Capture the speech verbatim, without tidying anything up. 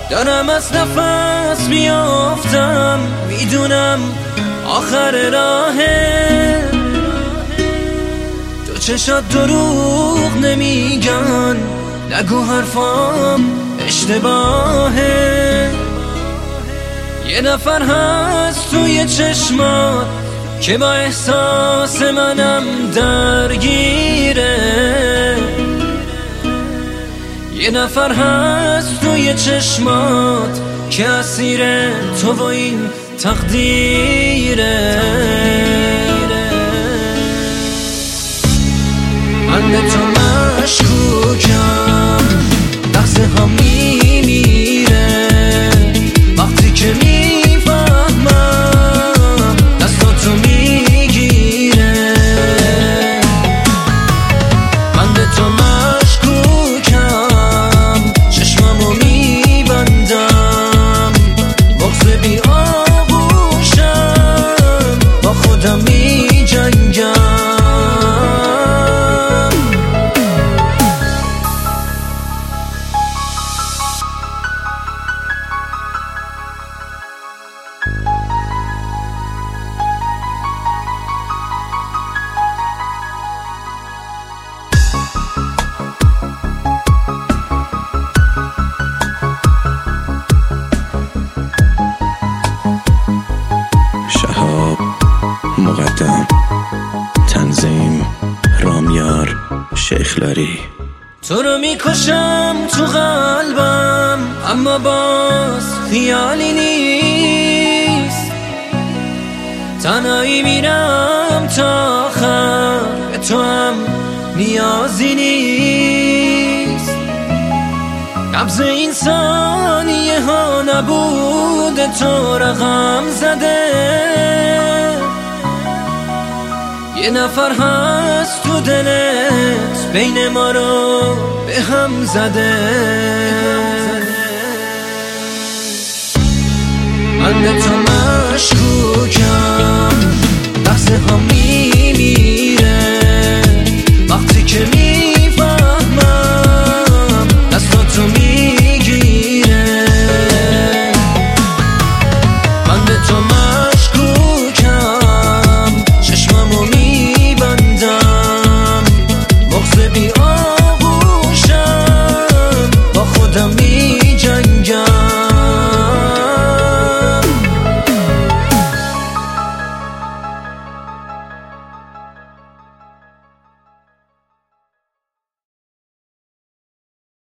دارم از نفس میافتم، میدونم آخر راهه. تو چشات دروغ نمیگن، نگو حرفام اشتباهه. یه نفر هست توی چشمات که با احساس منم درگیره. یه نفر هست توی چشمات که اسیر تو و این تقدیره. من به تو مشکوکم، لحظه ها میمیره وقتی که میفهمم دستاتو میگیره. من به تو مشکوکم، چشممو میبندم، بغض بی آغوشم، با خودم میجنگم. شهاب مقدم، تنظیم رامیار شیخلاری. تو رو میکشم تو قلبم، اما باز خیالی نیست. تنهایی میرم تا آخر، به تو هم نیازی نیست. نبض این ثانیه ها نبوده، تو رقم زده. یه نفر هست تو دلت، بین ما رو به هم زده. من به تو مشکوکم، لحظه ها میمیره وقتی که می